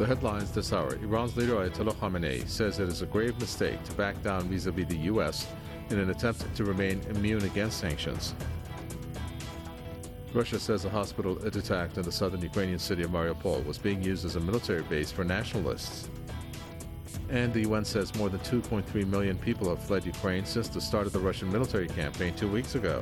The headlines this hour: Iran's leader Ayatollah Khamenei says it is a grave mistake to back down vis-a-vis the U.S. in an attempt to remain immune against sanctions. Russia says a hospital it attacked in the southern Ukrainian city of Mariupol was being used as a military base for nationalists. And the UN says more than 2.3 million people have fled Ukraine since the start of the Russian military campaign 2 weeks ago.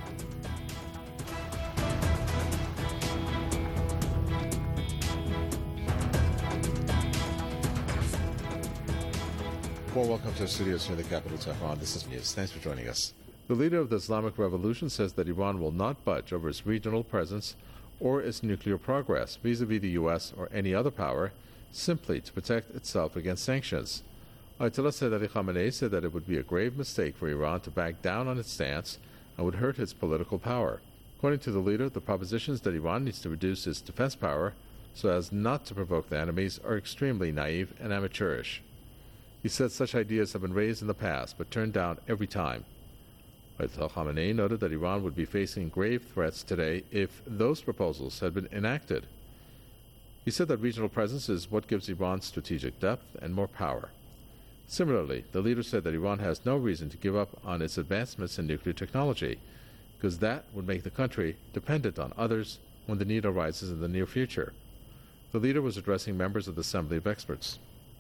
Well, welcome to the studios here in the capital, Tehran. This is News. Thanks for joining us. The leader of the Islamic Revolution says that Iran will not budge over its regional presence or its nuclear progress vis-a-vis the U.S. or any other power, simply to protect itself against sanctions. Ayatollah Sayyid Ali Khamenei said that it would be a grave mistake for Iran to back down on its stance and would hurt its political power. According to the leader, the propositions that Iran needs to reduce its defense power so as not to provoke the enemies are extremely naive and amateurish. He said such ideas have been raised in the past but turned down every time. Ayatollah Khamenei noted that Iran would be facing grave threats today if those proposals had been enacted. He said that regional presence is what gives Iran strategic depth and more power. Similarly, the leader said that Iran has no reason to give up on its advancements in nuclear technology, because that would make the country dependent on others when the need arises in the near future. The leader was addressing members of the Assembly of Experts.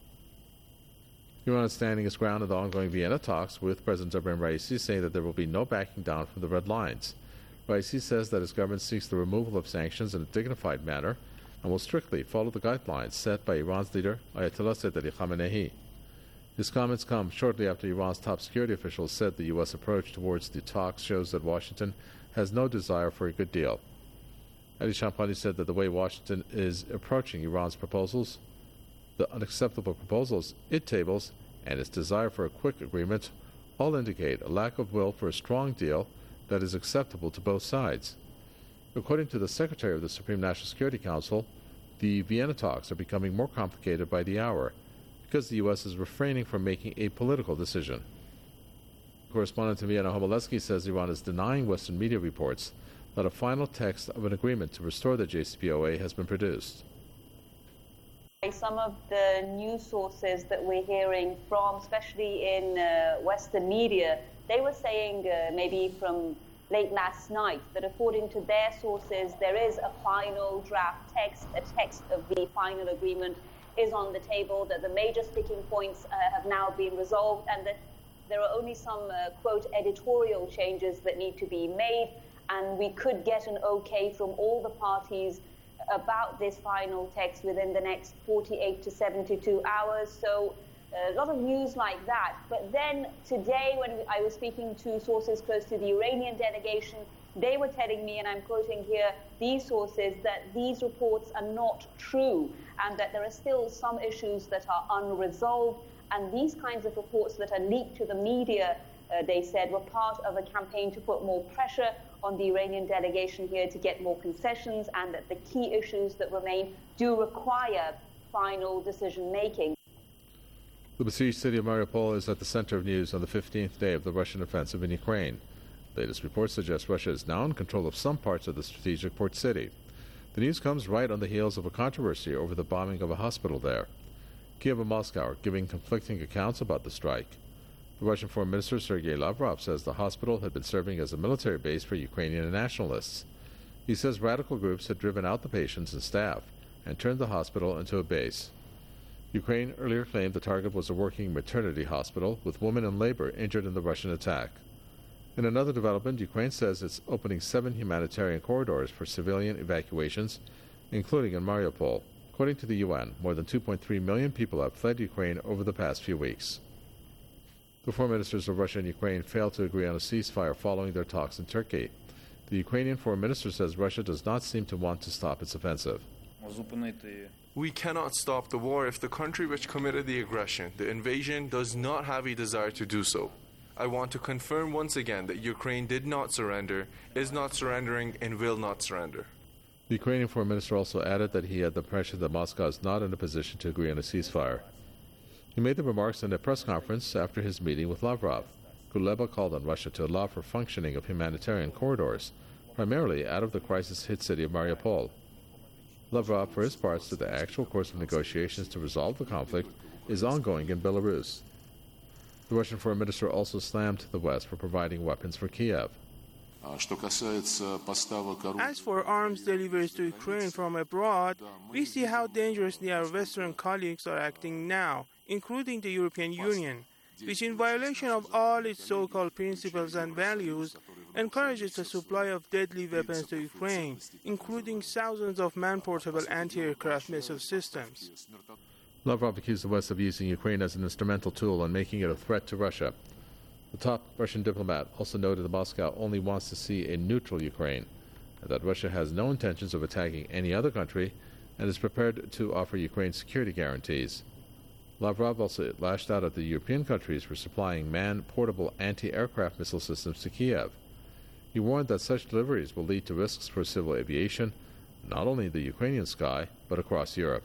Iran is standing its ground in the ongoing Vienna talks with President Ebrahim Raisi, saying that there will be no backing down from the red lines. Raisi says that his government seeks the removal of sanctions in a dignified manner and will strictly follow the guidelines set by Iran's leader, Ayatollah Sayyid Ali Khamenei. His comments come shortly after Iran's top security officials said the U.S. approach towards the talks shows that Washington has no desire for a good deal. Ali Shamkhani said that the way Washington is approaching Iran's proposals, the unacceptable proposals it tables, and its desire for a quick agreement all indicate a lack of will for a strong deal that is acceptable to both sides. According to the Secretary of the Supreme National Security Council, the Vienna talks are becoming more complicated by the hour because the U.S. is refraining from making a political decision. Correspondent in Vienna, Homoletsky, says Iran is denying Western media reports that a final text of an agreement to restore the JCPOA has been produced. Some of the news sources that we're hearing from, especially in Western media, they were saying maybe from late last night that according to their sources, there is a final draft text, a text of the final agreement is on the table, that the major sticking points have now been resolved, and that there are only some, quote, editorial changes that need to be made, and we could get an okay from all the parties about this final text within the next 48 to 72 hours. So a lot of news like that. But then today, when I was speaking to sources close to the Iranian delegation, they were telling me, and I'm quoting here, these sources, that these reports are not true and that there are still some issues that are unresolved. And these kinds of reports that are leaked to the media, they said, were part of a campaign to put more pressure on the Iranian delegation here to get more concessions, and that the key issues that remain do require final decision-making. The besieged city of Mariupol is at the center of news on the 15th day of the Russian offensive in Ukraine. Latest reports suggest Russia is now in control of some parts of the strategic port city. The news comes right on the heels of a controversy over the bombing of a hospital there. Kiev and Moscow are giving conflicting accounts about the strike. The Russian Foreign Minister Sergei Lavrov says the hospital had been serving as a military base for Ukrainian nationalists. He says radical groups had driven out the patients and staff and turned the hospital into a base. Ukraine earlier claimed the target was a working maternity hospital with women in labor injured in the Russian attack. In another development, Ukraine says it's opening 7 humanitarian corridors for civilian evacuations, including in Mariupol. According to the UN, more than 2.3 million people have fled Ukraine over the past few weeks. The foreign ministers of Russia and Ukraine failed to agree on a ceasefire following their talks in Turkey. The Ukrainian foreign minister says Russia does not seem to want to stop its offensive. We cannot stop the war if the country which committed the aggression, the invasion, does not have a desire to do so. I want to confirm once again that Ukraine did not surrender, is not surrendering, and will not surrender. The Ukrainian foreign minister also added that he had the impression that Moscow is not in a position to agree on a ceasefire. He made the remarks in a press conference after his meeting with Lavrov. Kuleba called on Russia to allow for functioning of humanitarian corridors, primarily out of the crisis-hit city of Mariupol. Lavrov, for his part, said the actual course of negotiations to resolve the conflict is ongoing in Belarus. The Russian foreign minister also slammed the West for providing weapons for Kiev. As for arms deliveries to Ukraine from abroad, we see how dangerously our Western colleagues are acting now, including the European Union, which in violation of all its so-called principles and values, encourages the supply of deadly weapons to Ukraine, including thousands of man-portable anti-aircraft missile systems. Lavrov accused the West of using Ukraine as an instrumental tool and making it a threat to Russia. The top Russian diplomat also noted that Moscow only wants to see a neutral Ukraine, and that Russia has no intentions of attacking any other country and is prepared to offer Ukraine security guarantees. Lavrov also lashed out at the European countries for supplying man-portable anti-aircraft missile systems to Kiev. He warned that such deliveries will lead to risks for civil aviation, not only in the Ukrainian sky, but across Europe.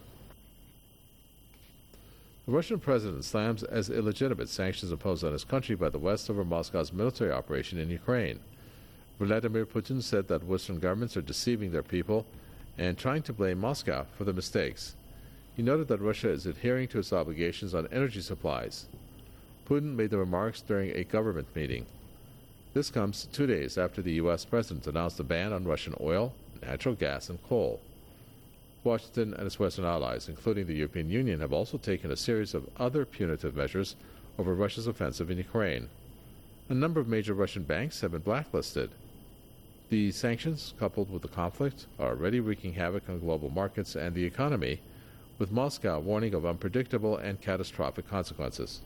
The Russian president slams as illegitimate sanctions imposed on his country by the West over Moscow's military operation in Ukraine. Vladimir Putin said that Western governments are deceiving their people and trying to blame Moscow for the mistakes. He noted that Russia is adhering to its obligations on energy supplies. Putin made the remarks during a government meeting. This comes 2 days after the U.S. president announced a ban on Russian oil, natural gas, and coal. Washington and its Western allies, including the European Union, have also taken a series of other punitive measures over Russia's offensive in Ukraine. A number of major Russian banks have been blacklisted. The sanctions, coupled with the conflict, are already wreaking havoc on global markets and the economy, with Moscow warning of unpredictable and catastrophic consequences.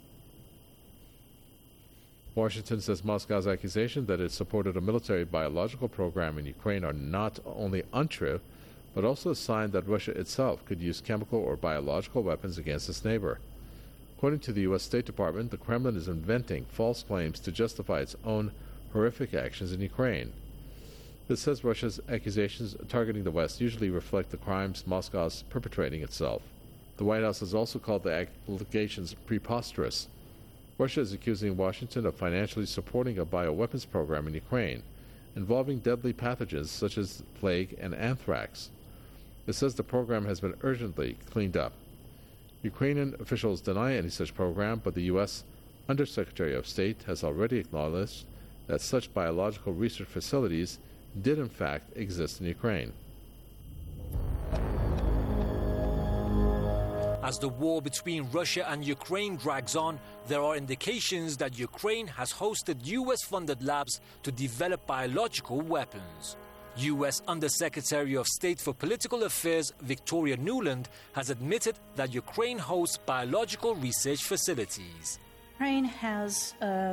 Washington says Moscow's accusation that it supported a military biological program in Ukraine are not only untrue, but also a sign that Russia itself could use chemical or biological weapons against its neighbor. According to the U.S. State Department, the Kremlin is inventing false claims to justify its own horrific actions in Ukraine. It says Russia's accusations targeting the West usually reflect the crimes Moscow is perpetrating itself. The White House has also called the allegations preposterous. Russia is accusing Washington of financially supporting a bioweapons program in Ukraine, involving deadly pathogens such as plague and anthrax. It says the program has been urgently cleaned up. Ukrainian officials deny any such program, but the U.S. Undersecretary of State has already acknowledged that such biological research facilities did in fact exist in Ukraine. As the war between Russia and Ukraine drags on, there are indications that Ukraine has hosted U.S.-funded labs to develop biological weapons. U.S. Undersecretary of State for Political Affairs Victoria Nuland has admitted that Ukraine hosts biological research facilities. Ukraine has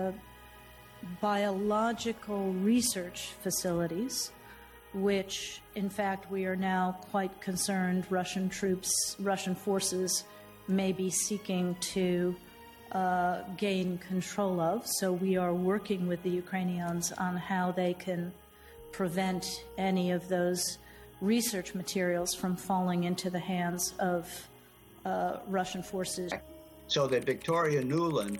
biological research facilities, which, in fact, we are now quite concerned Russian forces may be seeking to gain control of. So we are working with the Ukrainians on how they can prevent any of those research materials from falling into the hands of Russian forces. So that Victoria Nuland,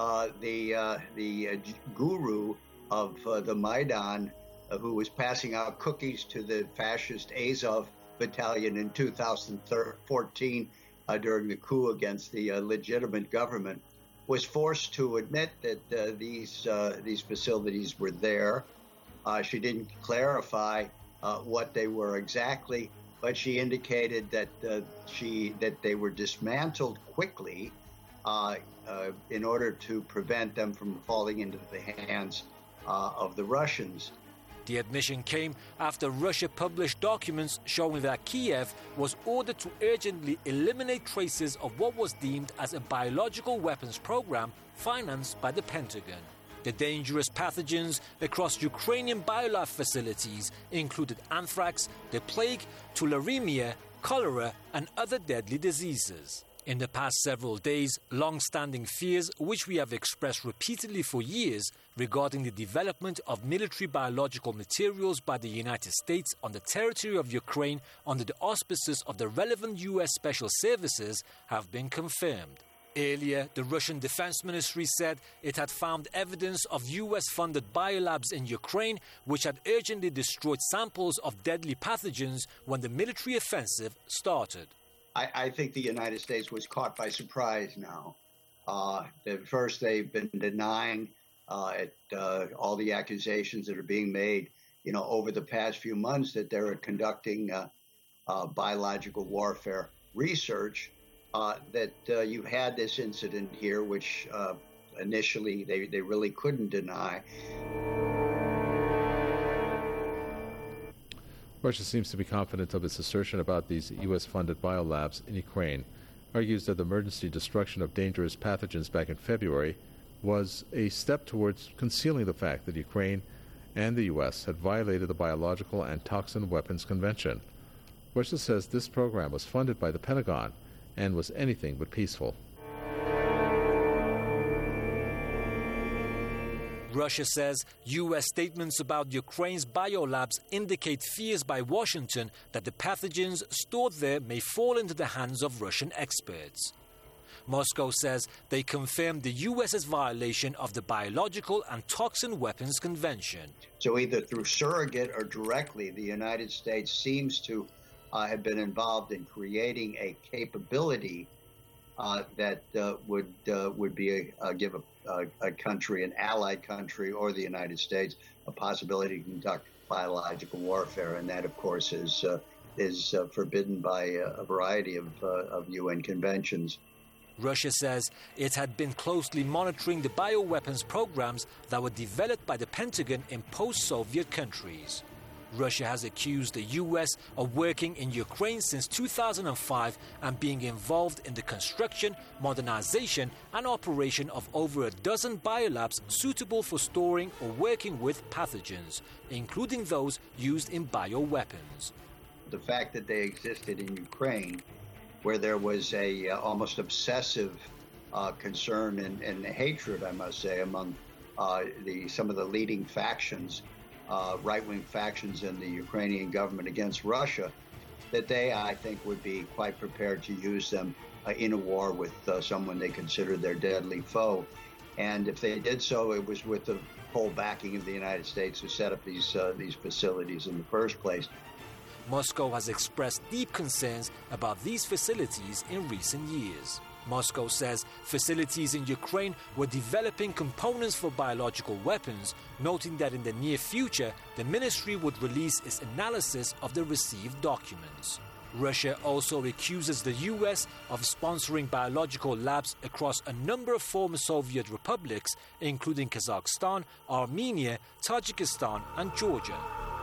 the guru of the Maidan, who was passing out cookies to the fascist Azov battalion in 2014 during the coup against the legitimate government, was forced to admit that these facilities were there. She didn't clarify what they were exactly, but she indicated that they were dismantled quickly in order to prevent them from falling into the hands of the Russians. The admission came after Russia published documents showing that Kiev was ordered to urgently eliminate traces of what was deemed as a biological weapons program financed by the Pentagon. The dangerous pathogens across Ukrainian biolife facilities included anthrax, the plague, tularemia, cholera, and other deadly diseases. In the past several days, long-standing fears, which we have expressed repeatedly for years, regarding the development of military biological materials by the United States on the territory of Ukraine under the auspices of the relevant U.S. Special Services have been confirmed. Earlier, the Russian Defense Ministry said it had found evidence of US-funded biolabs in Ukraine which had urgently destroyed samples of deadly pathogens when the military offensive started. I think the United States was caught by surprise now. At first, they've been denying all the accusations that are being made, over the past few months that they're conducting biological warfare research. That you had this incident here, which initially they really couldn't deny. Russia seems to be confident of its assertion about these U.S.-funded biolabs in Ukraine, argues that the emergency destruction of dangerous pathogens back in February was a step towards concealing the fact that Ukraine and the U.S. had violated the Biological and Toxin Weapons Convention. Russia says this program was funded by the Pentagon and was anything but peaceful. Russia says U.S. statements about Ukraine's biolabs indicate fears by Washington that the pathogens stored there may fall into the hands of Russian experts. Moscow says they confirmed the U.S.'s violation of the Biological and Toxin Weapons Convention. So either through surrogate or directly, the United States seems to have been involved in creating a capability that would be give a country, an allied country, or the United States, a possibility to conduct biological warfare, and that, of course, is forbidden by a variety of UN conventions. Russia says it had been closely monitoring the bioweapons programs that were developed by the Pentagon in post-Soviet countries. Russia has accused the U.S. of working in Ukraine since 2005 and being involved in the construction, modernization, and operation of over a dozen biolabs suitable for storing or working with pathogens, including those used in bioweapons. The fact that they existed in Ukraine, where there was a almost obsessive concern and hatred, I must say, among some of the leading factions, right-wing factions in the Ukrainian government against Russia, that they, I think, would be quite prepared to use them in a war with someone they considered their deadly foe. And if they did so, it was with the full backing of the United States to set up these facilities in the first place. Moscow has expressed deep concerns about these facilities in recent years. Moscow says facilities in Ukraine were developing components for biological weapons, noting that in the near future, the ministry would release its analysis of the received documents. Russia also accuses the U.S. of sponsoring biological labs across a number of former Soviet republics, including Kazakhstan, Armenia, Tajikistan, and Georgia.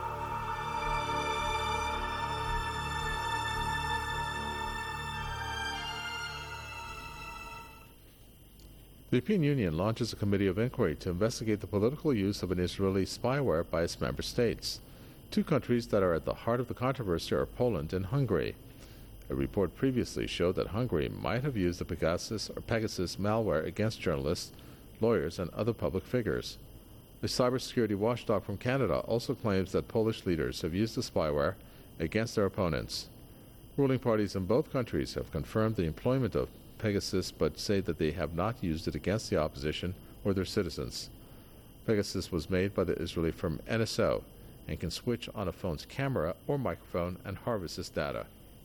The European Union launches a committee of inquiry to investigate the political use of an Israeli spyware by its member states. Two countries that are at the heart of the controversy are Poland and Hungary. A report previously showed that Hungary might have used the Pegasus malware against journalists, lawyers, and other public figures. A cybersecurity watchdog from Canada also claims that Polish leaders have used the spyware against their opponents. Ruling parties in both countries have confirmed the employment of Pegasus, but say that they have not used it against the opposition or their citizens. Pegasus was made by the Israeli firm NSO and can switch on a phone's camera or microphone and harvest its data.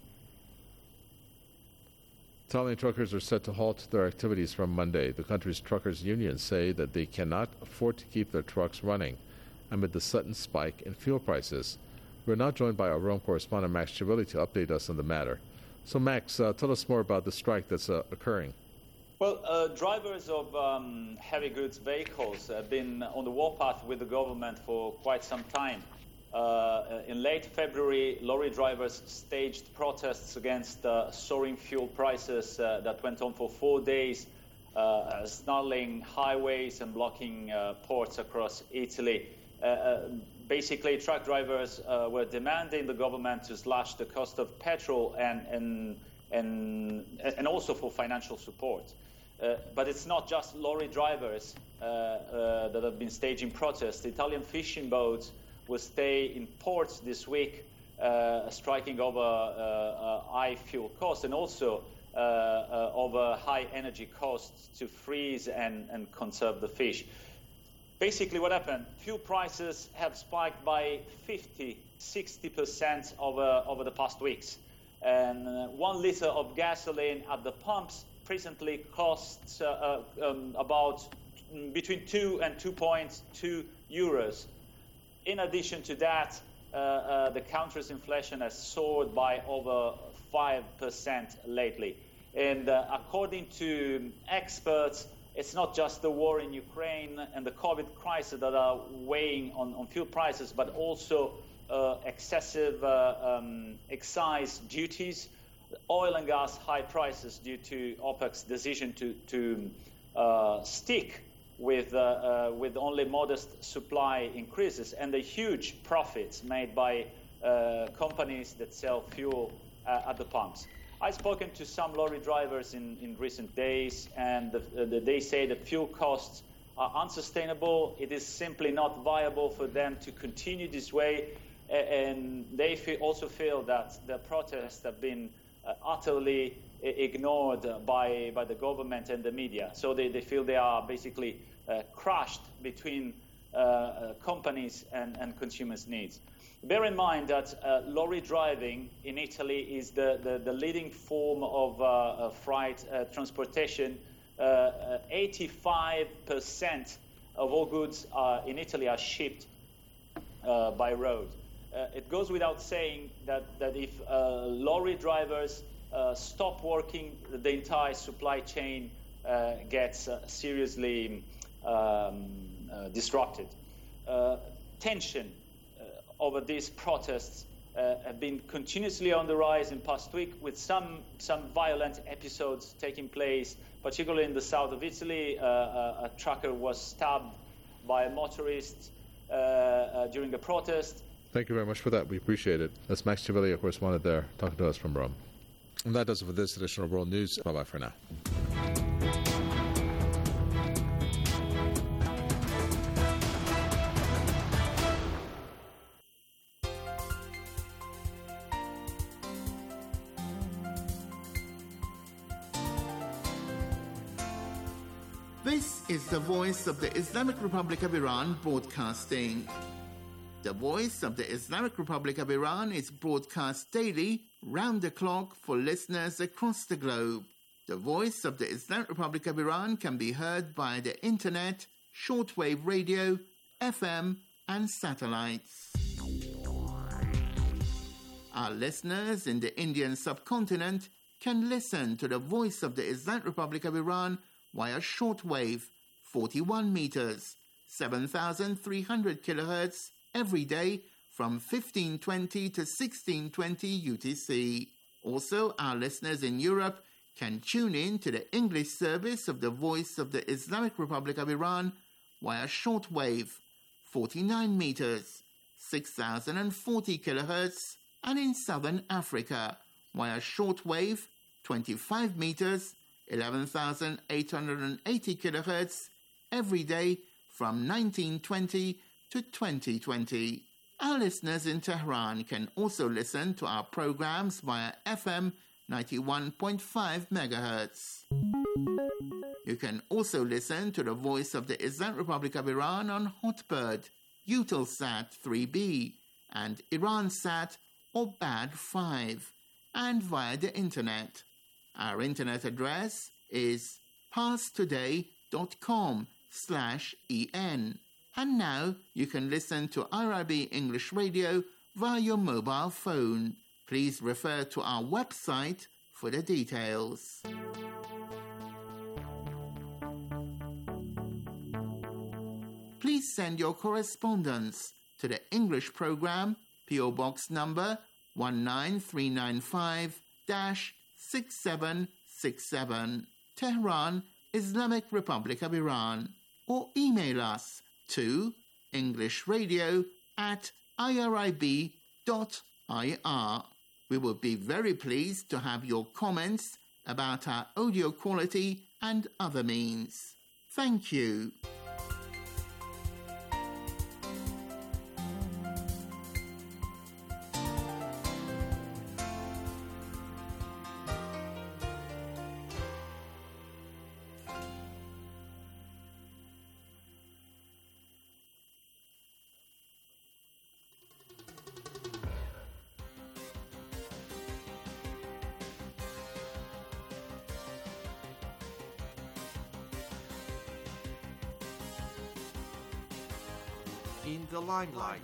Italian truckers are set to halt their activities from Monday. The country's truckers' unions say that they cannot afford to keep their trucks running amid the sudden spike in fuel prices. We're now joined by our Rome correspondent Max Chiavelli to update us on the matter. So, Max, tell us more about the strike that's occurring. Well, drivers of heavy goods vehicles have been on the warpath with the government for quite some time. In late February, lorry drivers staged protests against soaring fuel prices that went on for 4 days, snarling highways and blocking ports across Italy. Basically, truck drivers were demanding the government to slash the cost of petrol and also for financial support. But it's not just lorry drivers that have been staging protests. The Italian fishing boats will stay in ports this week, striking over high fuel costs, and also over high energy costs to freeze and conserve the fish. Basically what happened, fuel prices have spiked by 50-60% over the past weeks. And 1 liter of gasoline at the pumps presently costs about between 2 and 2.2 euros. In addition to that, the country's inflation has soared by over 5% lately. And according to experts, it's not just the war in Ukraine and the COVID crisis that are weighing on fuel prices, but also excessive excise duties, oil and gas high prices due to OPEC's decision to stick with only modest supply increases, and the huge profits made by companies that sell fuel at the pumps. I've spoken to some lorry drivers in recent days, and they say that fuel costs are unsustainable. It is simply not viable for them to continue this way, and they also feel that the protests have been utterly ignored by the government and the media. So they feel they are basically crushed between companies and consumers' needs. Bear in mind that lorry driving in Italy is the leading form of freight transportation. 85% of all goods in Italy are shipped by road. It goes without saying that if lorry drivers stop working, the entire supply chain gets seriously disrupted. Tension over these protests have been continuously on the rise in past week, with some violent episodes taking place, particularly in the south of Italy. A trucker was stabbed by a motorist during a protest. Thank you very much for that. We appreciate it. That's Max Civillia, correspondent there, talking to us from Rome. And that does it for this edition of World News. Bye-bye for now. This is the voice of the Islamic Republic of Iran broadcasting. The Voice of the Islamic Republic of Iran is broadcast daily, round the clock, for listeners across the globe. The Voice of the Islamic Republic of Iran can be heard by the internet, shortwave radio, FM, and satellites. Our listeners in the Indian subcontinent can listen to the Voice of the Islamic Republic of Iran via shortwave, 41 meters, 7,300 kilohertz, every day from 1520 to 1620 UTC. Also, our listeners in Europe can tune in to the English service of the Voice of the Islamic Republic of Iran via shortwave, 49 meters, 6,040 kilohertz, and in Southern Africa via shortwave, 25 meters, 11,880 kilohertz, every day from 1920 to 2020. Our listeners in Tehran can also listen to our programs via FM 91.5 MHz. You can also listen to the Voice of the Islamic Republic of Iran on Hotbird, Eutelsat 3B, and Iransat or BAD 5, and via the internet. Our internet address is parstoday.com/en. And now you can listen to IRIB English Radio via your mobile phone. Please refer to our website for the details. Please send your correspondence to the English program, PO Box number 19395-6767, Tehran, Islamic Republic of Iran, or email us to englishradio@irib.ir. We will be very pleased to have your comments about our audio quality and other means. Thank you. in the limelight.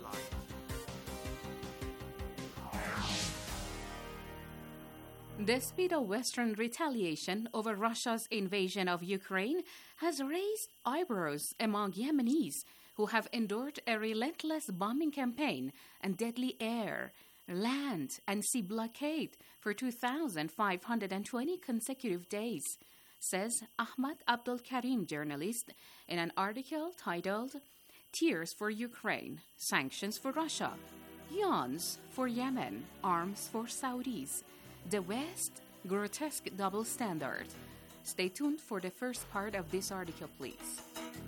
The speed of Western retaliation over Russia's invasion of Ukraine has raised eyebrows among Yemenis who have endured a relentless bombing campaign and deadly air, land, and sea blockade for 2,520 consecutive days, says Ahmad Abdul Karim, journalist, in an article titled Tears for Ukraine, Sanctions for Russia, Yawns for Yemen, Arms for Saudis. The West, grotesque double standard. Stay tuned for the first part of this article, please.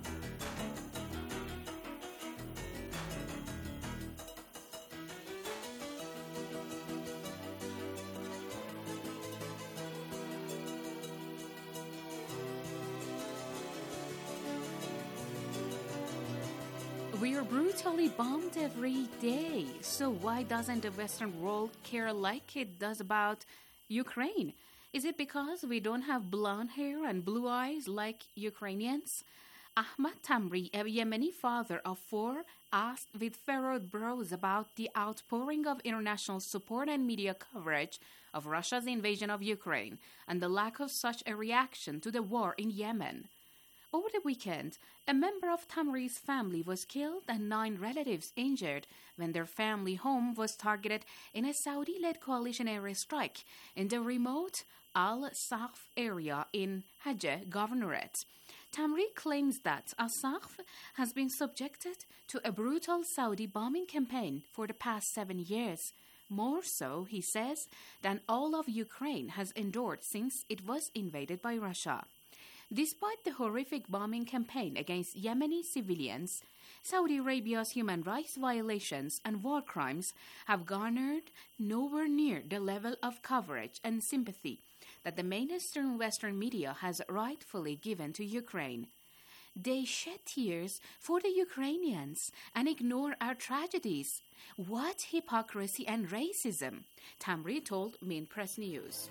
We are brutally bombed every day, so why doesn't the Western world care like it does about Ukraine? Is it because we don't have blonde hair and blue eyes like Ukrainians? Ahmad Tamri, a Yemeni father of 4, asked with furrowed brows about the outpouring of international support and media coverage of Russia's invasion of Ukraine and the lack of such a reaction to the war in Yemen. Over the weekend, a member of Tamri's family was killed and 9 relatives injured when their family home was targeted in a Saudi-led coalition airstrike in the remote Al-Saqf area in Hajj Governorate. Tamri claims that Al-Saqf has been subjected to a brutal Saudi bombing campaign for the past 7 years. More so, he says, than all of Ukraine has endured since it was invaded by Russia. Despite the horrific bombing campaign against Yemeni civilians, Saudi Arabia's human rights violations and war crimes have garnered nowhere near the level of coverage and sympathy that the mainstream Western media has rightfully given to Ukraine. They shed tears for the Ukrainians and ignore our tragedies. What hypocrisy and racism, Tamri told Min Press News.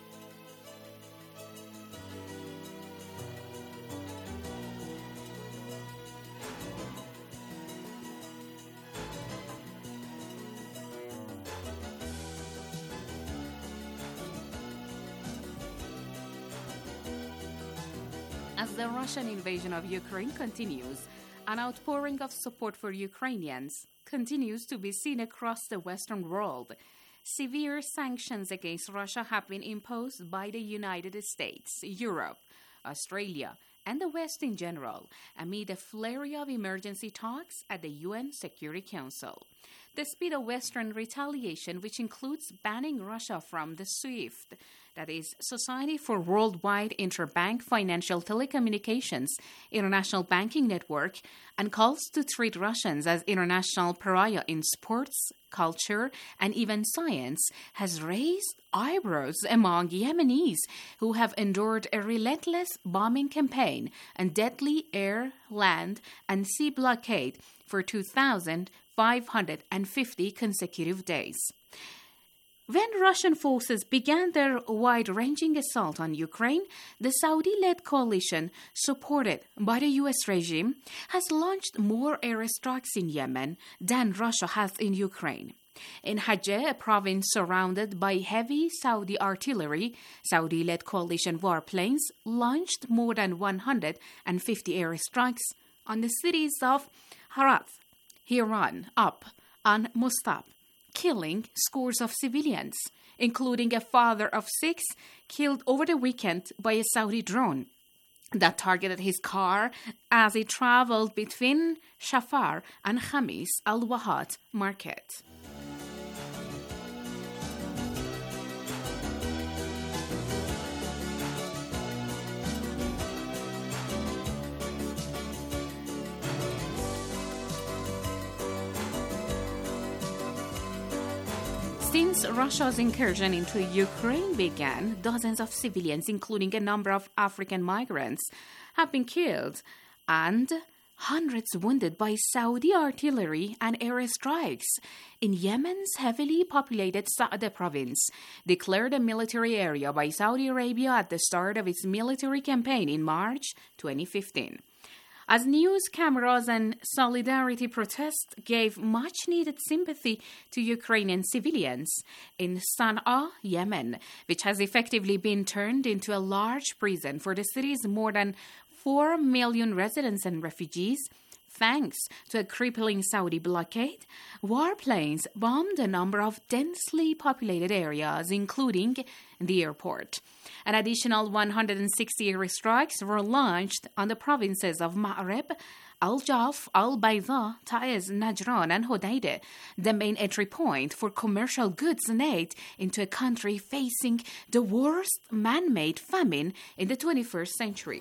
As the Russian invasion of Ukraine continues, an outpouring of support for Ukrainians continues to be seen across the Western world. Severe sanctions against Russia have been imposed by the United States, Europe, Australia, and the West in general, amid a flurry of emergency talks at the UN Security Council. The speed of Western retaliation, which includes banning Russia from the SWIFT, that is, Society for Worldwide Interbank Financial Telecommunications, international banking network, and calls to treat Russians as international pariah in sports, culture, and even science, has raised eyebrows among Yemenis who have endured a relentless bombing campaign and deadly air, land, and sea blockade for 2,550 consecutive days. When Russian forces began their wide-ranging assault on Ukraine, the Saudi-led coalition, supported by the U.S. regime, has launched more airstrikes in Yemen than Russia has in Ukraine. In Hajj, a province surrounded by heavy Saudi artillery, Saudi-led coalition warplanes launched more than 150 airstrikes on the cities of Herat, Hiran, Up, and Mustab, killing scores of civilians, including a father of 6 killed over the weekend by a Saudi drone that targeted his car as he traveled between Shafar and Khamis al-Wahad market. Since Russia's incursion into Ukraine began, dozens of civilians, including a number of African migrants, have been killed and hundreds wounded by Saudi artillery and airstrikes in Yemen's heavily populated Sa'da province, declared a military area by Saudi Arabia at the start of its military campaign in March 2015. as news cameras and solidarity protests gave much-needed sympathy to Ukrainian civilians in Sana'a, Yemen, which has effectively been turned into a large prison for the city's more than 4 million residents and refugees. Thanks to a crippling Saudi blockade, warplanes bombed a number of densely populated areas, including the airport. An additional 160 airstrikes were launched on the provinces of Ma'rib, Al-Jaf, Al-Bayda, Taiz, Najran, and Hodeidah, the main entry point for commercial goods and aid into a country facing the worst man-made famine in the 21st century.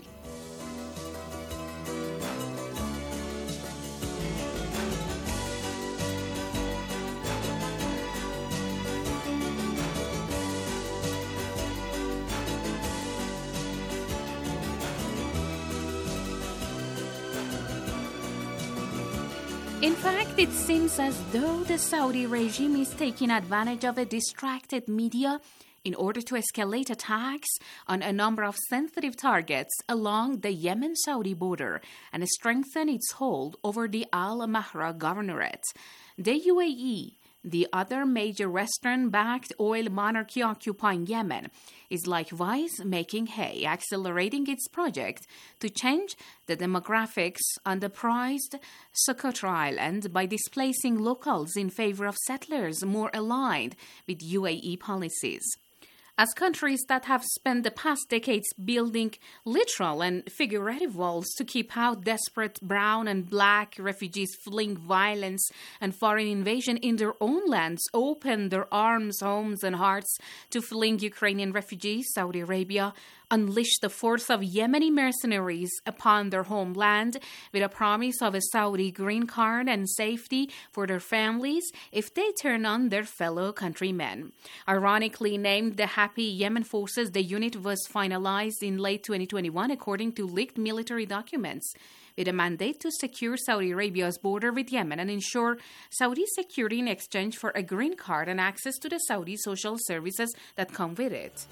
In fact, it seems as though the Saudi regime is taking advantage of a distracted media in order to escalate attacks on a number of sensitive targets along the Yemen-Saudi border and strengthen its hold over the Al-Mahra governorate. The UAE, the other major Western-backed oil monarchy occupying Yemen, is likewise making hay, accelerating its project to change the demographics on the prized Socotra Island by displacing locals in favor of settlers more aligned with UAE policies. As countries that have spent the past decades building literal and figurative walls to keep out desperate brown and black refugees fleeing violence and foreign invasion in their own lands open their arms, homes, and hearts to fleeing Ukrainian refugees, Saudi Arabia unleashed the force of Yemeni mercenaries upon their homeland with a promise of a Saudi green card and safety for their families if they turn on their fellow countrymen. Ironically named the Happy Yemen Forces, the unit was finalized in late 2021 according to leaked military documents, with a mandate to secure Saudi Arabia's border with Yemen and ensure Saudi security in exchange for a green card and access to the Saudi social services that come with it.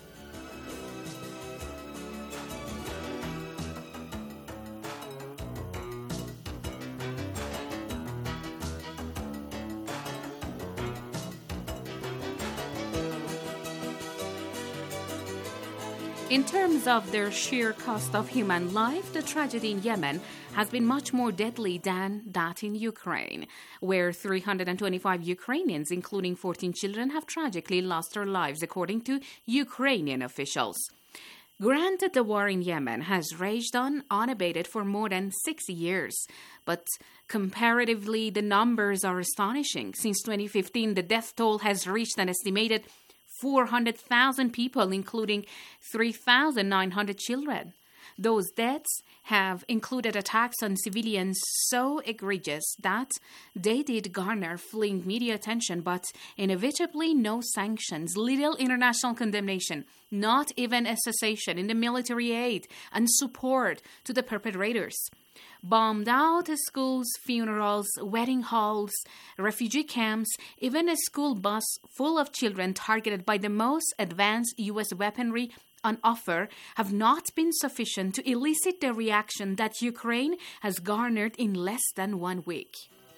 In terms of their sheer cost of human life, the tragedy in Yemen has been much more deadly than that in Ukraine, where 325 Ukrainians, including 14 children, have tragically lost their lives, according to Ukrainian officials. Granted, the war in Yemen has raged on unabated for more than 6 years, but comparatively, the numbers are astonishing. Since 2015, the death toll has reached an estimated 400,000 people, including 3,900 children. Those deaths have included attacks on civilians so egregious that they did garner fleeing media attention, but inevitably no sanctions, little international condemnation, not even a cessation in the military aid and support to the perpetrators. Bombed out schools, funerals, wedding halls, refugee camps, even a school bus full of children targeted by the most advanced U.S. weaponry on offer have not been sufficient to elicit the reaction that Ukraine has garnered in less than 1 week.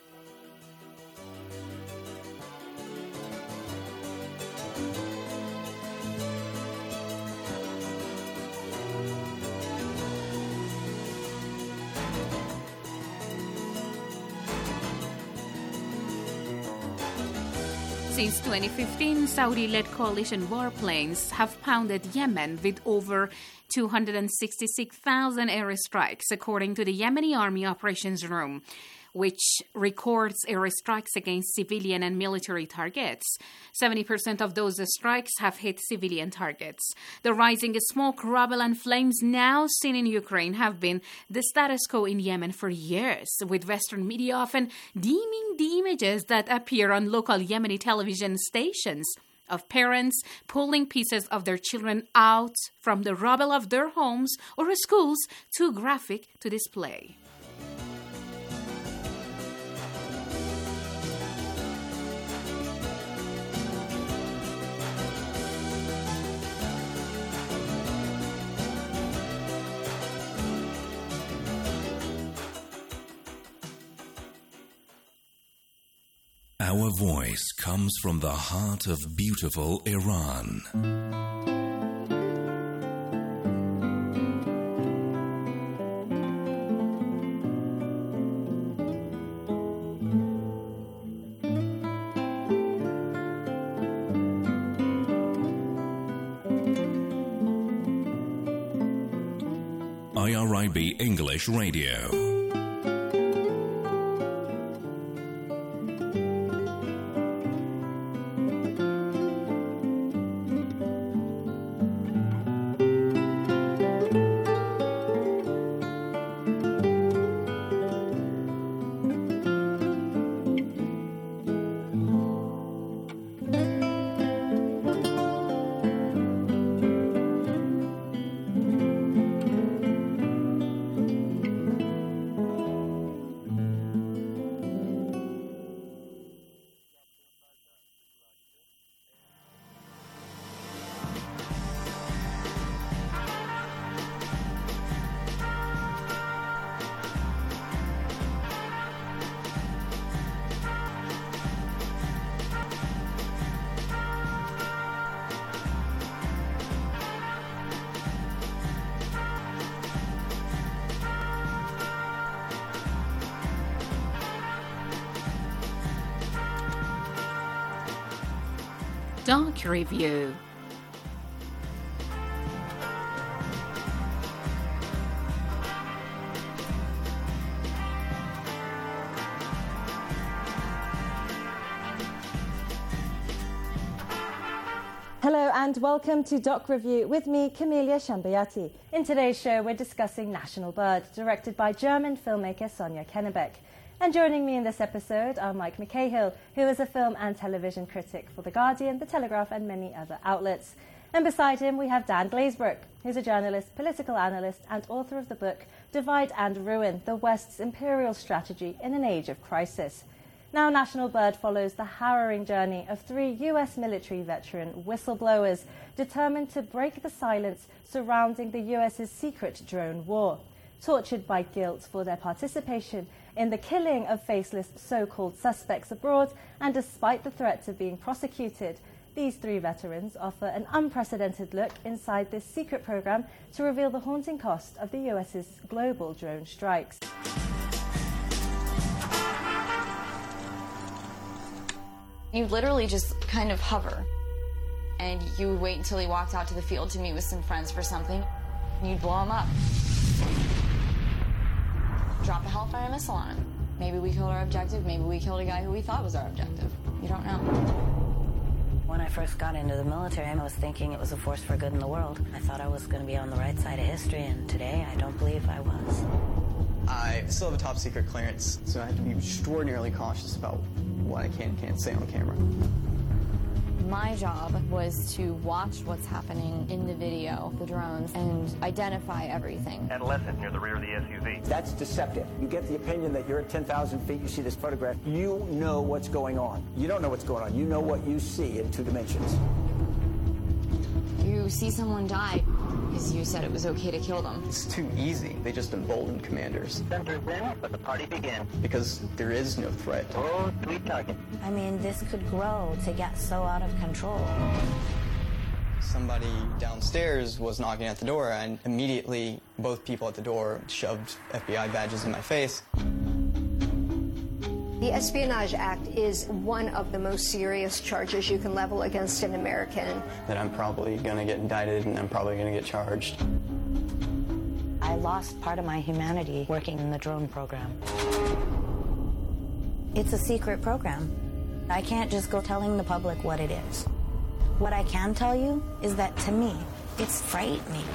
Since 2015, Saudi-led coalition warplanes have pounded Yemen with over 266,000 airstrikes, according to the Yemeni Army Operations Room, which records airstrikes against civilian and military targets. 70% of those strikes have hit civilian targets. The rising smoke, rubble, and flames now seen in Ukraine have been the status quo in Yemen for years, with Western media often deeming the images that appear on local Yemeni television stations of parents pulling pieces of their children out from the rubble of their homes or schools too graphic to display. Our voice comes from the heart of beautiful Iran. IRIB English Radio. Doc Review. Hello and welcome to Doc Review with me, Camelia Shambayati. In today's show, we're discussing National Bird, directed by German filmmaker Sonia Kennebeck. And joining me in this episode are Mike McCahill, who is a film and television critic for The Guardian, The Telegraph and many other outlets. And beside him we have Dan Glazebrook, who's a journalist, political analyst and author of the book Divide and Ruin, The West's Imperial Strategy in an Age of Crisis. Now National Bird follows the harrowing journey of 3 US military veteran whistleblowers determined to break the silence surrounding the US's secret drone war. Tortured by guilt for their participation in the killing of faceless so-called suspects abroad, and despite the threats of being prosecuted, these 3 veterans offer an unprecedented look inside this secret program to reveal the haunting cost of the US's global drone strikes. You literally just kind of hover, and you would wait until he walked out to the field to meet with some friends for something, and you'd blow him up. Drop a Hellfire missile on him. Maybe we killed our objective, maybe we killed a guy who we thought was our objective. You don't know. When I first got into the military, I was thinking it was a force for good in the world. I thought I was going to be on the right side of history, and today I don't believe I was. I still have a top secret clearance, so I have to be extraordinarily cautious about what I can and can't say on camera. My job was to watch what's happening in the video, the drones, and identify everything. Adolescent near the rear of the SUV. That's deceptive. You get the opinion that you're at 10,000 feet, you see this photograph, you know what's going on. You don't know what's going on. You know what you see in 2 dimensions. You see someone die because you said it was okay to kill them. It's too easy. They just embolden commanders. Center win, but the party begins. Because there is no threat. Oh, sweet target. I mean, this could grow to get so out of control. Somebody downstairs was knocking at the door, and immediately both people at the door shoved FBI badges in my face. The Espionage Act is one of the most serious charges you can level against an American. That I'm probably going to get indicted and I'm probably going to get charged. I lost part of my humanity working in the drone program. It's a secret program. I can't just go telling the public what it is. What I can tell you is that to me, it's frightening.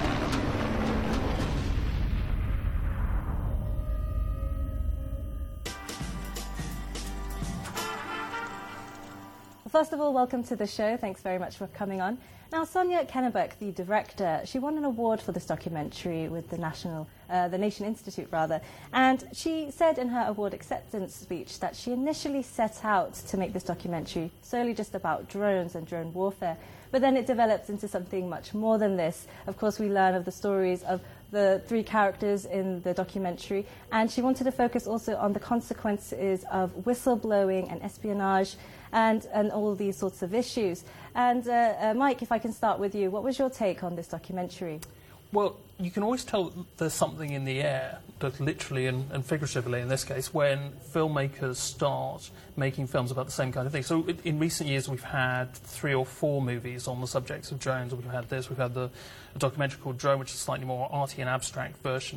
First of all, welcome to the show. Thanks very much for coming on. Now, Sonia Kennebeck, the director, she won an award for this documentary with the Nation Institute, and she said in her award acceptance speech that she initially set out to make this documentary solely just about drones and drone warfare, but then it developed into something much more than this. Of course, we learn of the stories of the three characters in the documentary, and she wanted to focus also on the consequences of whistleblowing and espionage and all these sorts of issues. And Mike, if I can start with you, what was your take on this documentary? Well, you can always tell there's something in the air, both literally and figuratively in this case, when filmmakers start making films about the same kind of thing. So in recent years we've had 3 or 4 movies on the subjects of drones. We've had this, we've had a documentary called Drone, which is a slightly more arty and abstract version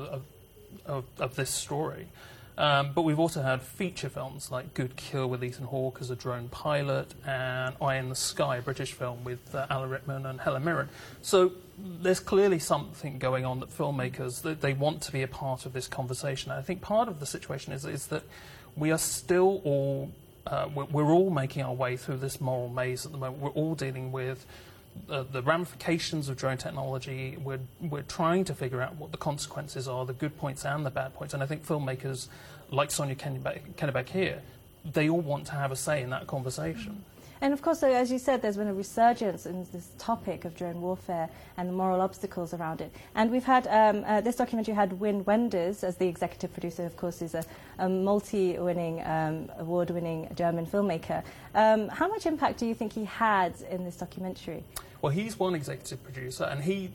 of this story. But we've also had feature films like Good Kill with Ethan Hawke as a drone pilot, and Eye in the Sky, a British film with Alan Rickman and Helen Mirren. So there's clearly something going on that filmmakers, they want to be a part of this conversation. And I think part of the situation is that we are still all, we're all making our way through this moral maze at the moment. We're all dealing with the ramifications of drone technology. We're trying to figure out what the consequences are, the good points and the bad points. And I think filmmakers like Sonia Kennebeck here, they all want to have a say in that conversation. And of course, as you said, there's been a resurgence in this topic of drone warfare and the moral obstacles around it. And we've had, this documentary had Wim Wenders as the executive producer. Of course, he's a multi-winning, award-winning German filmmaker. How much impact do you think he had in this documentary? Well, he's one executive producer, and he,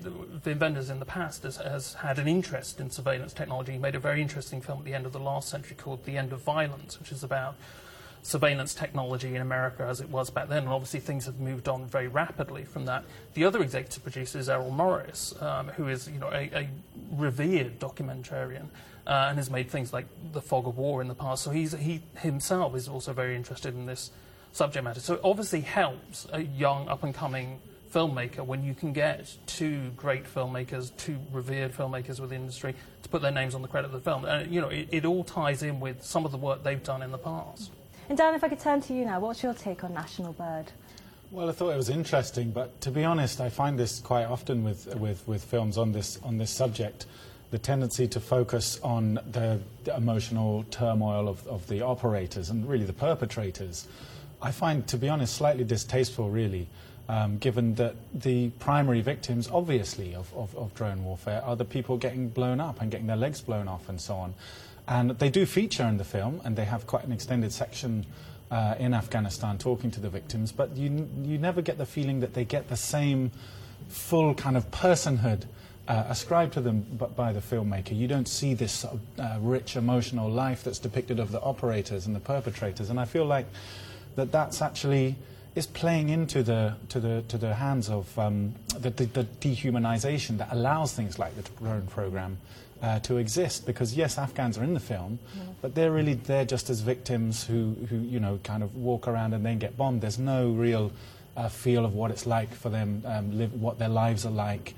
Wim Wenders in the past has had an interest in surveillance technology. He made a very interesting film at the end of the last century called The End of Violence, which is about surveillance technology in America as it was back then, and obviously things have moved on very rapidly from that. The other executive producer is Errol Morris, who is a revered documentarian and has made things like The Fog of War in the past. So he himself is also very interested in this subject matter. So it obviously helps a young up-and-coming filmmaker when you can get 2 great filmmakers, 2 revered filmmakers within the industry to put their names on the credit of the film. And it all ties in with some of the work they've done in the past. And Dan, if I could turn to you now, what's your take on National Bird? Well, I thought it was interesting, but to be honest, I find this quite often with films on this subject, the tendency to focus on the emotional turmoil of the operators and really the perpetrators. I find, to be honest, slightly distasteful, really, given that the primary victims, obviously, of drone warfare are the people getting blown up and getting their legs blown off and so on. And they do feature in the film, and they have quite an extended section in Afghanistan talking to the victims, but you never get the feeling that they get the same full kind of personhood ascribed to them by the filmmaker. You don't see this sort of, rich emotional life that's depicted of the operators and the perpetrators, and I feel like that's actually is playing into the hands of the dehumanization that allows things like the drone program to exist, because yes, Afghans are in the film, but they're really there just as victims who kind of walk around and then get bombed. There's no real feel of what it's like for them, what their lives are like.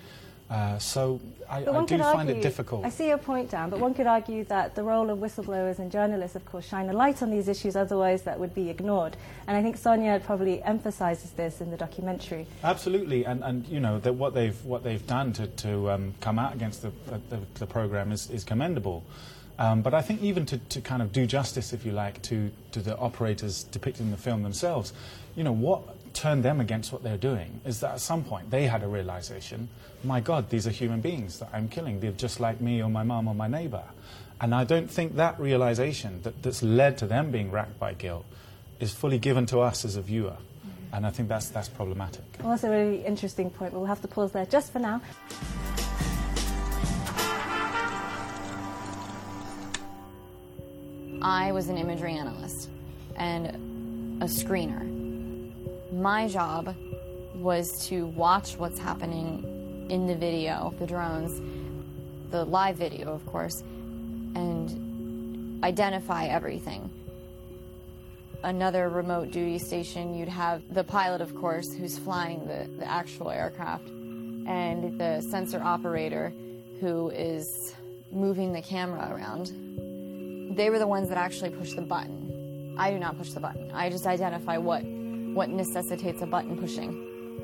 So I do find it difficult. I see your point, Dan, but one could argue that the role of whistleblowers and journalists, of course, shine a light on these issues, otherwise that would be ignored. And I think Sonia probably emphasises this in the documentary. Absolutely, and that what they've done to come out against the programme is commendable. But I think even to kind of do justice, if you like, to the operators depicted in the film themselves, what turned them against what they're doing is that at some point they had a realization, my God, these are human beings that I'm killing. They're just like me or my mum or my neighbour. And I don't think that realization that's led to them being racked by guilt is fully given to us as a viewer. And I think that's problematic. Well, that's a really interesting point, but we'll have to pause there just for now. I was an imagery analyst and a screener. My job was to watch what's happening in the video, the drones, the live video, of course, and identify everything. Another remote duty station, you'd have the pilot, of course, who's flying the actual aircraft, and the sensor operator who is moving the camera around. They were the ones that actually push the button. I do not push the button. I just identify what necessitates a button pushing.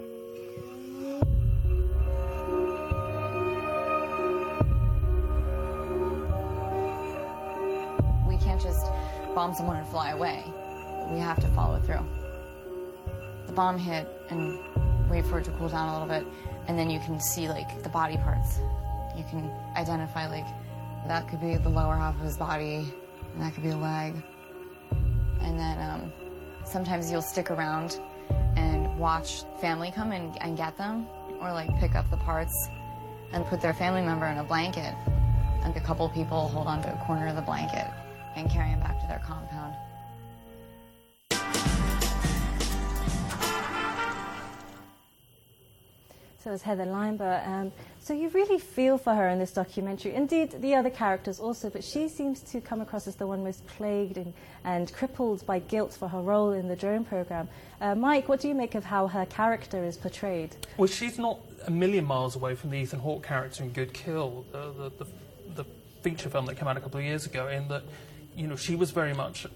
We can't just bomb someone and fly away. We have to follow through. The bomb hit and wait for it to cool down a little bit, and then you can see like the body parts. You can identify, like, that could be the lower half of his body, and that could be a leg. And then sometimes you'll stick around and watch family come and get them, or like pick up the parts and put their family member in a blanket. And a couple people hold onto a corner of the blanket and carry him back to their compound. So it's Heather Lineber. So you really feel for her in this documentary. Indeed, the other characters also, but she seems to come across as the one most plagued and crippled by guilt for her role in the drone program. Mike, what do you make of how her character is portrayed? Well, she's not a million miles away from the Ethan Hawke character in Good Kill, the feature film that came out a couple of years ago, in that, you know, she was very much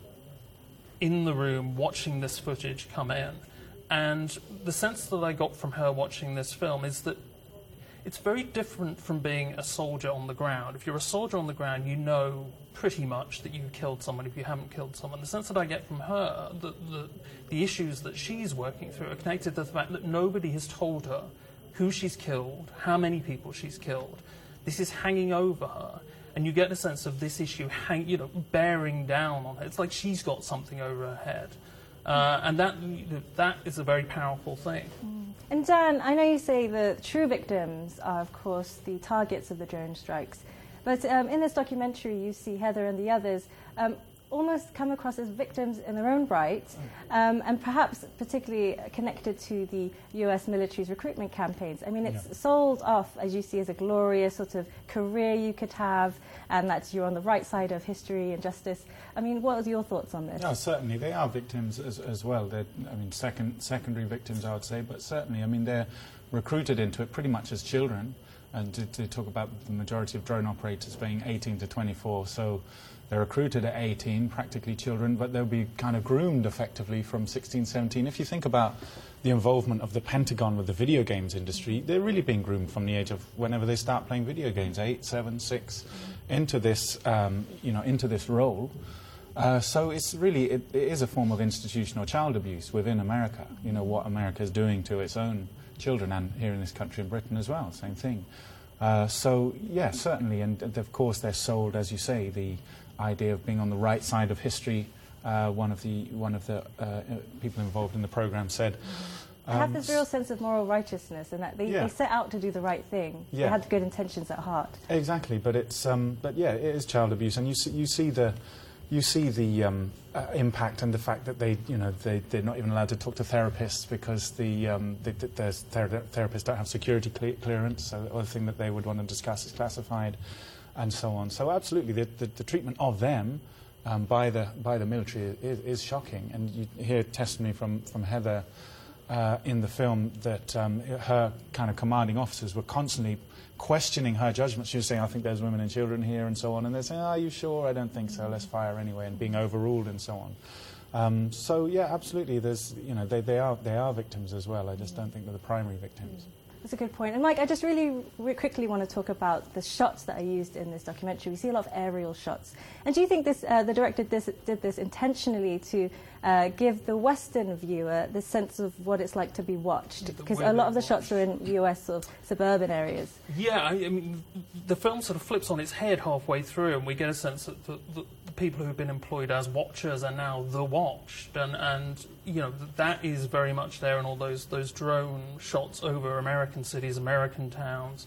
in the room watching this footage come in. And the sense that I got from her watching this film is that it's very different from being a soldier on the ground. If you're a soldier on the ground, you know pretty much that you killed someone if you haven't killed someone. The sense that I get from her, the issues that she's working through are connected to the fact that nobody has told her who she's killed, how many people she's killed. This is hanging over her. And you get a sense of this issue bearing down on her. It's like she's got something over her head. And that is a very powerful thing. And Dan, I know you say the true victims are, of course, the targets of the drone strikes. But in this documentary, you see Heather and the others almost come across as victims in their own right, and perhaps particularly connected to the US military's recruitment campaigns. I mean, it's sold off, as you see, as a glorious sort of career you could have, and that you're on the right side of history and justice. I mean, what are your thoughts on this? No, certainly, they are victims as well. They're, I mean, secondary victims, I would say, but certainly, I mean, they're recruited into it pretty much as children, and to talk about the majority of drone operators being 18 to 24, so they're recruited at 18, practically children, but they'll be kind of groomed effectively from 16, 17. If you think about the involvement of the Pentagon with the video games industry, they're really being groomed from the age of whenever they start playing video games, 8, 7, 6, into this, into this role. So it's really, it is a form of institutional child abuse within America, you know, what America is doing to its own children, and here in this country, in Britain as well, same thing. So, yeah, certainly, and of course they're sold, as you say, the idea of being on the right side of history. One of the people involved in the program said, they have this real sense of moral righteousness, and that they set out to do the right thing. They had good intentions at heart. Exactly, but it's it is child abuse, and you see the impact and the fact that they're not even allowed to talk to therapists because the therapists don't have security clearance. So the other thing that they would want to discuss is classified, and so on. So absolutely, the treatment of them by the military is shocking. And you hear testimony from Heather in the film that her kind of commanding officers were constantly questioning her judgment. She was saying, I think there's women and children here, and so on. And they're saying, are you sure? I don't think so. Let's fire anyway, and being overruled and so on. So, yeah, absolutely, there's, they are victims as well. I just don't think they're the primary victims. That's a good point. And Mike, I just really quickly want to talk about the shots that are used in this documentary. We see a lot of aerial shots. And do you think the director did this intentionally to give the Western viewer the sense of what it's like to be watched? Because a lot of the shots are in US sort of suburban areas. Yeah, I mean, the film sort of flips on its head halfway through, and we get a sense that the people who've been employed as watchers are now the watched, and that is very much there in all those drone shots over American cities, American towns.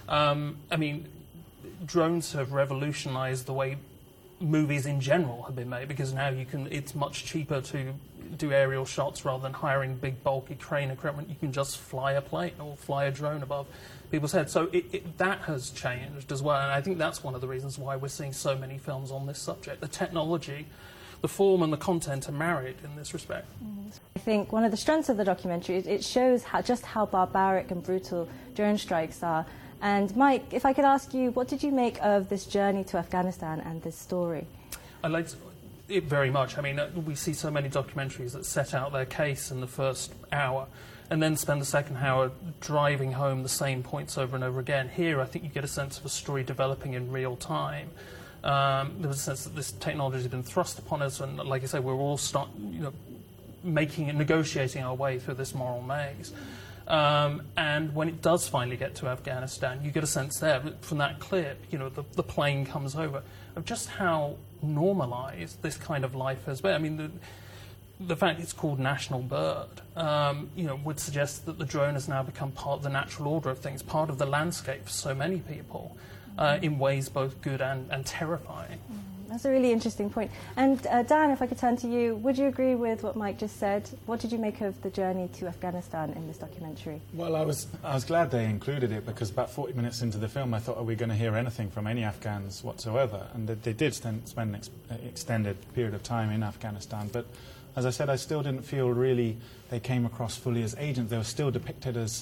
I mean, drones have revolutionised the way movies in general have been made, because now it's much cheaper to do aerial shots rather than hiring big bulky crane equipment. You can just fly a plane or fly a drone above people's heads. So that has changed as well, and I think that's one of the reasons why we're seeing so many films on this subject. The technology, the form and the content are married in this respect. I think one of the strengths of the documentary is it shows just how barbaric and brutal drone strikes are. And Mike, if I could ask you, what did you make of this journey to Afghanistan and this story? I liked it very much. I mean, we see so many documentaries that set out their case in the first hour and then spend the second hour driving home the same points over and over again. Here, I think you get a sense of a story developing in real time. There was a sense that this technology has been thrust upon us, and like I say, we're all negotiating our way through this moral maze. And when it does finally get to Afghanistan, you get a sense there from that clip, the plane comes over, of just how normalized this kind of life has been. I mean, the fact it's called National Bird, would suggest that the drone has now become part of the natural order of things, part of the landscape for so many people, in ways both good and terrifying. That's a really interesting point. And Dan, if I could turn to you, would you agree with what Mike just said? What did you make of the journey to Afghanistan in this documentary? Well, I was glad they included it, because about 40 minutes into the film I thought, are we going to hear anything from any Afghans whatsoever? And they did spend an extended period of time in Afghanistan. But as I said, I still didn't feel really they came across fully as agents. They were still depicted as,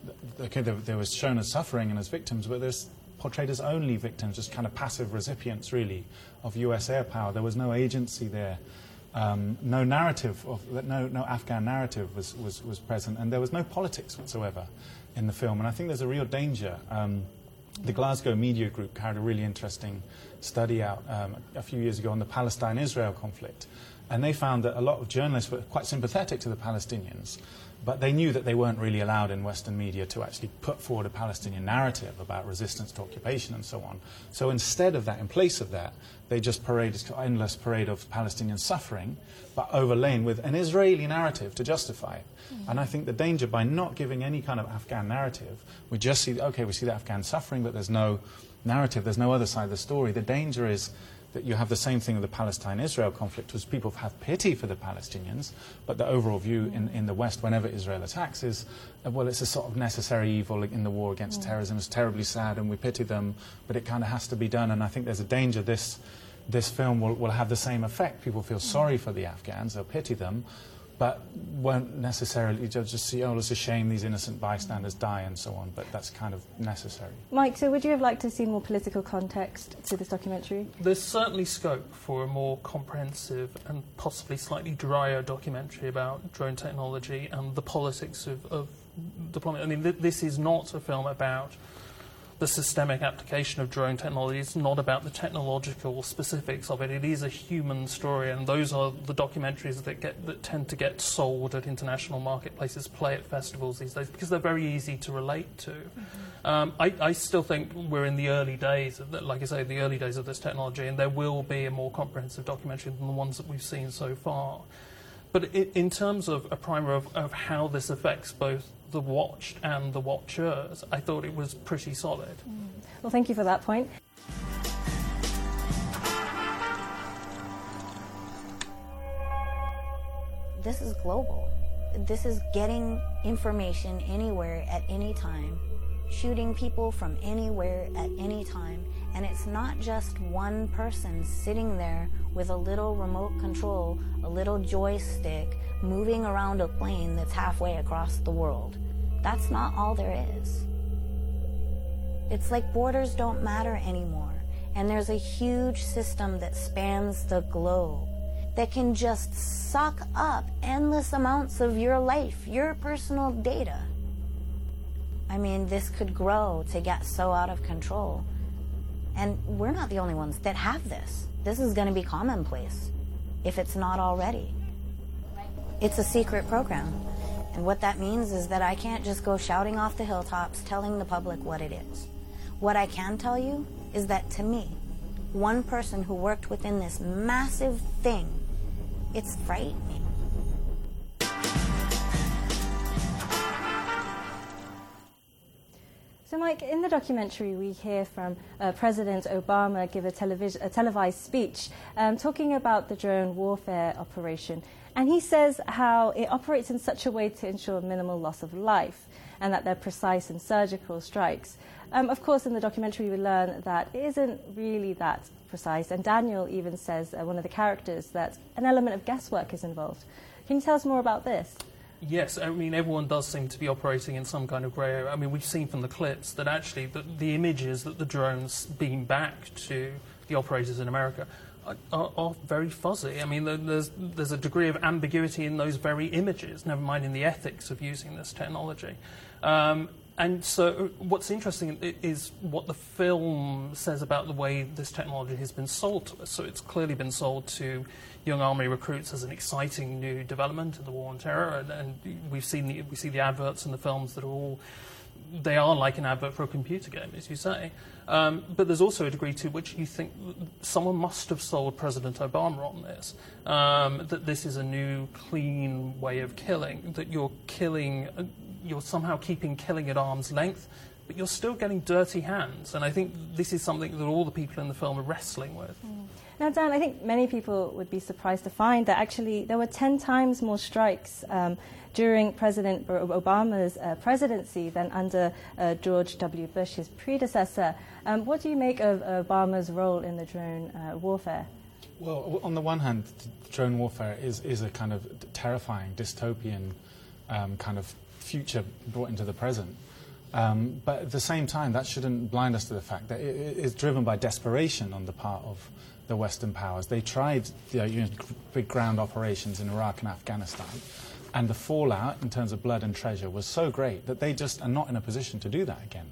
they were shown as suffering and as victims, but there's portrayed as only victims, just kind of passive recipients, really, of US air power. There was no agency there. No narrative, no Afghan narrative was present, and there was no politics whatsoever in the film. And I think there's a real danger. The Glasgow Media Group carried a really interesting study out a few years ago on the Palestine-Israel conflict, and they found that a lot of journalists were quite sympathetic to the Palestinians, but they knew that they weren't really allowed in Western media to actually put forward a Palestinian narrative about resistance to occupation and so on. So instead of that, in place of that, they just paraded this endless parade of Palestinian suffering, but overlain with an Israeli narrative to justify it. And I think the danger by not giving any kind of Afghan narrative, we just see, okay, we see the Afghan suffering, but there's no narrative, there's no other side of the story. The danger is that you have the same thing with the Palestine-Israel conflict, which people have pity for the Palestinians, but the overall view in the West, whenever Israel attacks, is, well, it's a sort of necessary evil in the war against terrorism. It's terribly sad, and we pity them, but it kind of has to be done. And I think there's a danger this film will have the same effect. People feel sorry for the Afghans, they'll pity them, but won't necessarily just see, oh, it's a shame these innocent bystanders die and so on, but that's kind of necessary. Mike, so would you have liked to see more political context to this documentary? There's certainly scope for a more comprehensive and possibly slightly drier documentary about drone technology and the politics of deployment. I mean, this is not a film about the systemic application of drone technology. It's not about the technological specifics of it. It is a human story, and those are the documentaries that tend to get sold at international marketplaces, play at festivals these days, because they're very easy to relate to. I still think we're in the early days, like I say, the early days of this technology, and there will be a more comprehensive documentary than the ones that we've seen so far. But in terms of a primer of how this affects both the watched and the watchers, I thought it was pretty solid. Well, thank you for that point. This is global. This is getting information anywhere at any time, shooting people from anywhere at any time, and it's not just one person sitting there with a little remote control, a little joystick, moving around a plane that's halfway across the world. That's not all there is. It's like borders don't matter anymore, and there's a huge system that spans the globe that can just suck up endless amounts of your life, your personal data. I mean, this could grow to get so out of control. And we're not the only ones that have this. This is going to be commonplace, if it's not already. It's a secret program. And what that means is that I can't just go shouting off the hilltops telling the public what it is. What I can tell you is that to me, one person who worked within this massive thing, it's frightening. So, Mike, in the documentary, we hear from President Obama give a televised speech talking about the drone warfare operation. And he says how it operates in such a way to ensure minimal loss of life and that they're precise and surgical strikes. Of course, in the documentary, we learn that it isn't really that precise. And Daniel even says, one of the characters, that an element of guesswork is involved. Can you tell us more about this? Yes, I mean, everyone does seem to be operating in some kind of grey area. I mean, we've seen from the clips that actually the images that the drones beam back to the operators in America are very fuzzy. I mean, there's a degree of ambiguity in those very images, never mind in the ethics of using this technology. And so what's interesting is what the film says about the way this technology has been sold to us. So it's clearly been sold to young army recruits as an exciting new development in the war on terror, and we see the adverts in the films that they are like an advert for a computer game, as you say. But there's also a degree to which you think someone must have sold President Obama on this, that this is a new, clean way of killing, that you're somehow keeping killing at arm's length, but you're still getting dirty hands. And I think this is something that all the people in the film are wrestling with. Now, Dan, I think many people would be surprised to find that actually there were 10 times more strikes during President Obama's presidency than under George W. Bush, his predecessor. What do you make of Obama's role in the drone warfare? Well, on the one hand, drone warfare is a kind of terrifying, dystopian kind of future brought into the present. But at the same time, that shouldn't blind us to the fact that it is driven by desperation on the part of the Western powers. They tried big ground operations in Iraq and Afghanistan, and the fallout in terms of blood and treasure was so great that they just are not in a position to do that again.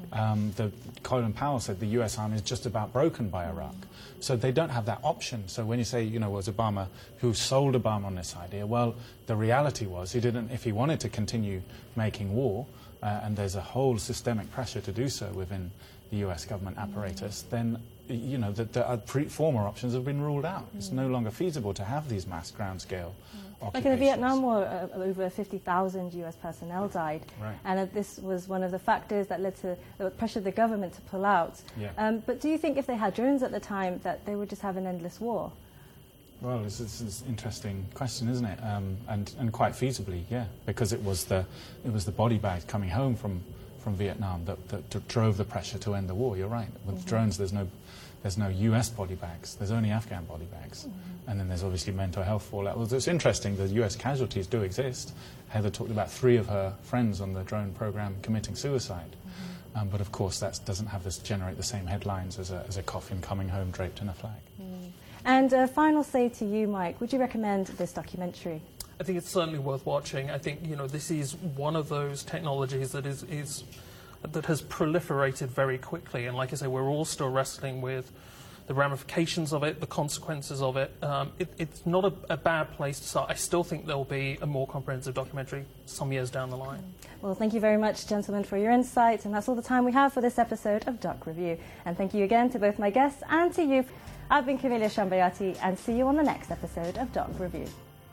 Colin Powell said the US Army is just about broken by Iraq. So they don't have that option. So when you say, was Obama who sold Obama on this idea, well, the reality was if he wanted to continue making war, and there's a whole systemic pressure to do so within the US government apparatus, then the former options have been ruled out. It's no longer feasible to have these mass ground-scale occupations. Like in the Vietnam War, over 50,000 US personnel died. Right. And this was one of the factors that pressured the government to pull out. Yeah. But do you think if they had drones at the time that they would just have an endless war? Well, it's an interesting question, isn't it? And quite feasibly, yeah, because it was the body bags coming home from Vietnam that drove the pressure to end the war. You're right. With drones, there's no US body bags. There's only Afghan body bags. And then there's obviously mental health fallout. Well, it's interesting, the US casualties do exist. Heather talked about 3 of her friends on the drone program committing suicide. But of course, that doesn't generate the same headlines as a coffin coming home draped in a flag. And a final say to you, Mike, would you recommend this documentary? I think it's certainly worth watching. I think this is one of those technologies that that has proliferated very quickly, and like I say, we're all still wrestling with the ramifications of it, the consequences of it. It's not a bad place to start. I still think there'll be a more comprehensive documentary some years down the line. Well, thank you very much, gentlemen, for your insights, and that's all the time we have for this episode of Doc Review. And thank you again to both my guests and to you. I've been Camelia Shambayati, and see you on the next episode of Doc Review.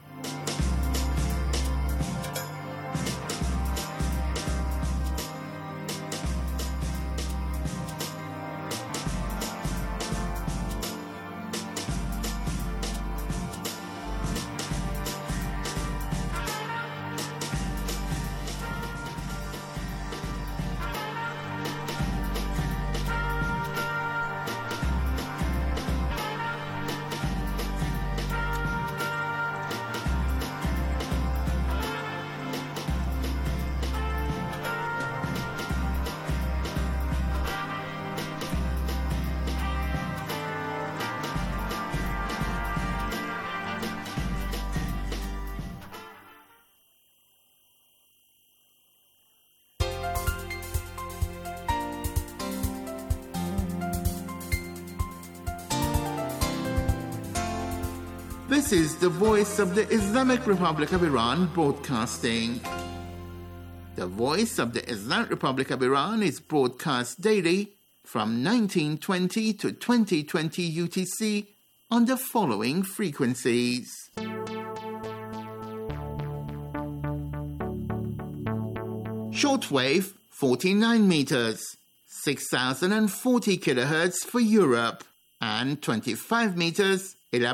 This is the voice of the Islamic Republic of Iran broadcasting. The voice of the Islamic Republic of Iran is broadcast daily from 1920 to 2020 UTC on the following frequencies. Shortwave 49 meters, 6,040 kilohertz for Europe, and 25 meters,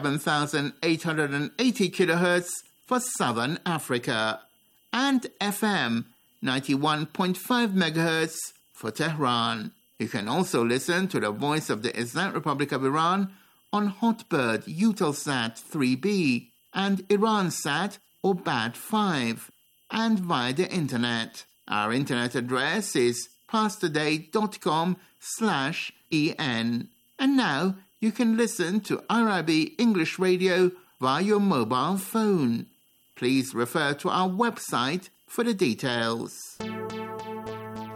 11,880 kilohertz for Southern Africa, and FM 91.5 megahertz for Tehran. You can also listen to the voice of the Islamic Republic of Iran on Hotbird Eutelsat 3B and Iransat or BAD5, and via the internet. Our internet address is pastoday.com/en. And now you can listen to IRIB English Radio via your mobile phone. Please refer to our website for the details.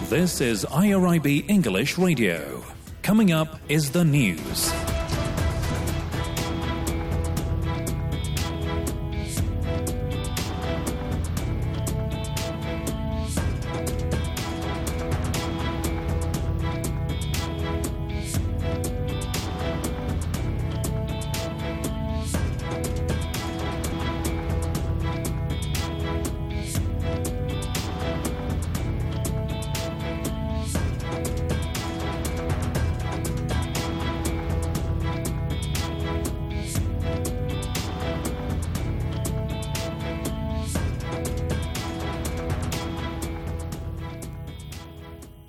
This is IRIB English Radio. Coming up is the news.